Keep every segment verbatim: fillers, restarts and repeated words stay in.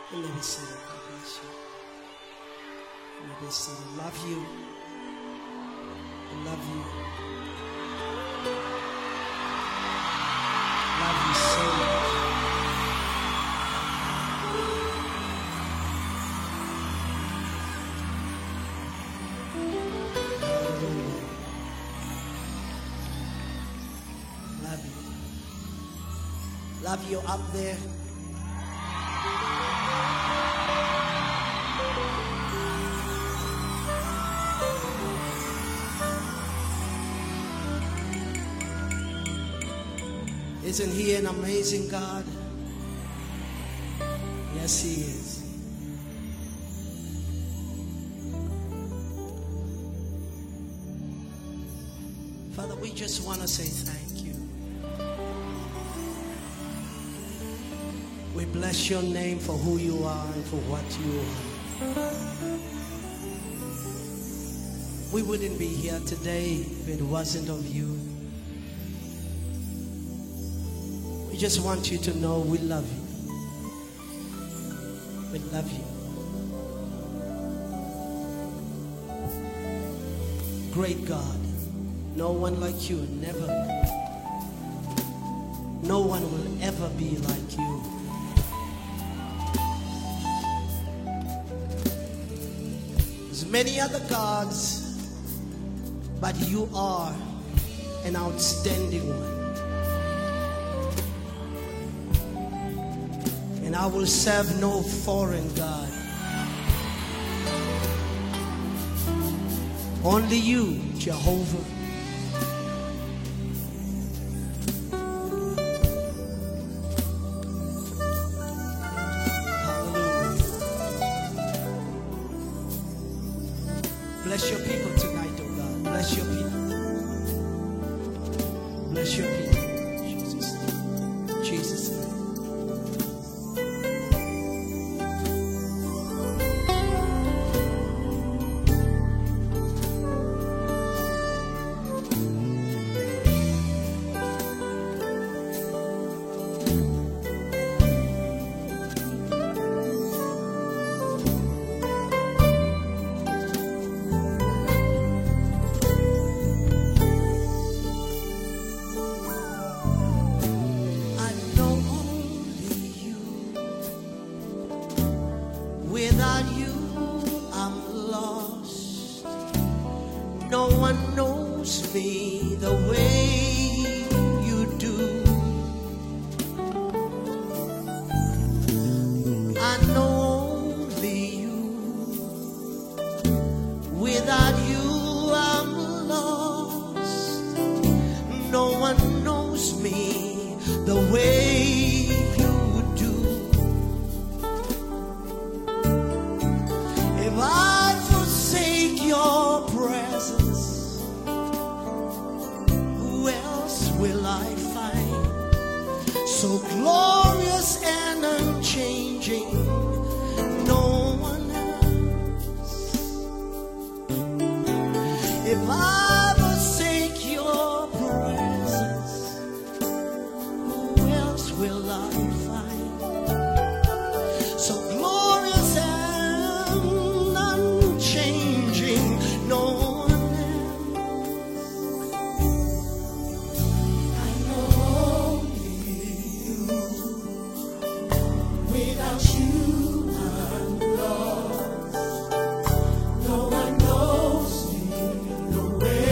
You may be seated. God bless you. You may be seated. Love you. I love you. Love you so much. Hallelujah. Love you. Love you up there. Isn't he an amazing God? Yes, he is. Father, we just want to say thank you. We bless your name for who you are and for what you are. We wouldn't be here today if it wasn't of you. We just want you to know we love you. We love you. Great God. No one like you, never. No one will ever be like you. There's many other gods, but you are an outstanding one. And I will serve no foreign God. Only you, Jehovah. Hallelujah. Bless your people tonight, oh God. Bless your people. Bless your people. Jesus. Jesus' name. Without you, I'm lost. No one knows me the way you do. I know only you. Without you, I'm lost. No one knows me the way you do. If I forsake your presence, who else will I find? So glorious and unchanging, no one else. If I forsake your presence, who else will I find? So glorious and unchanging, no one else. I know only you. Without you, I'm lost. No one knows me the way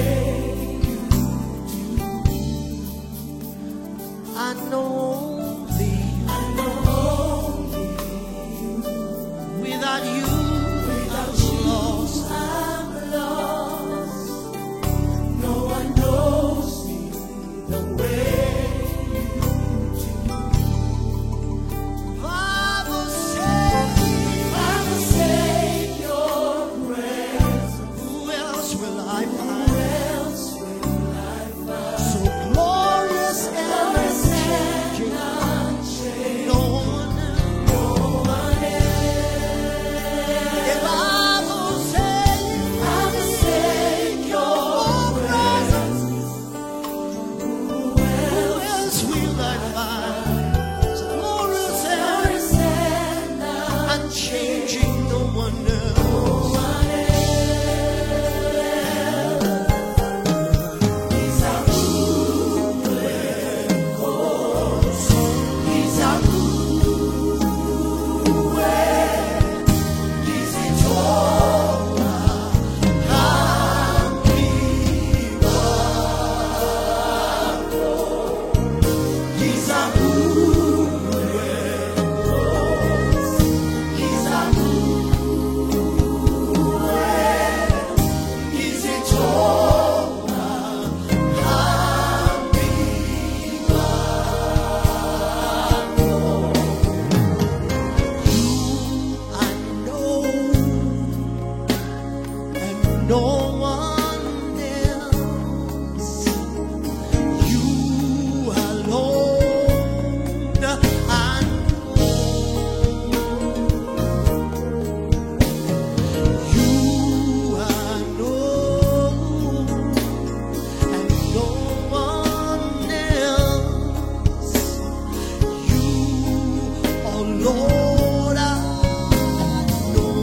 Lord, I know.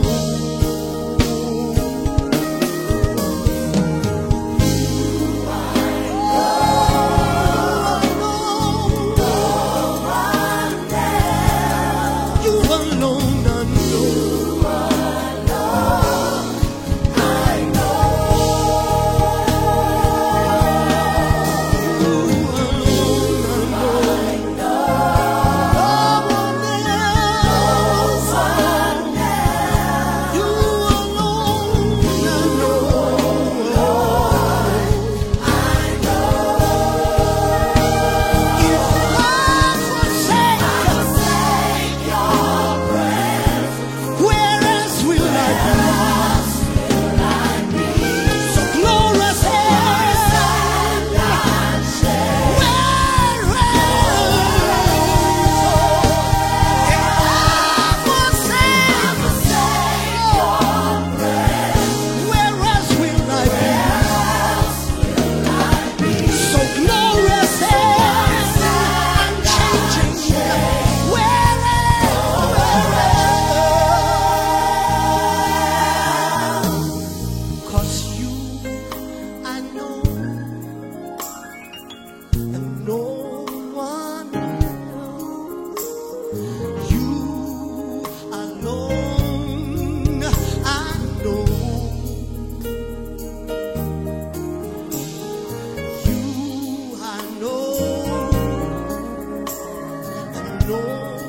You alone, I know. No.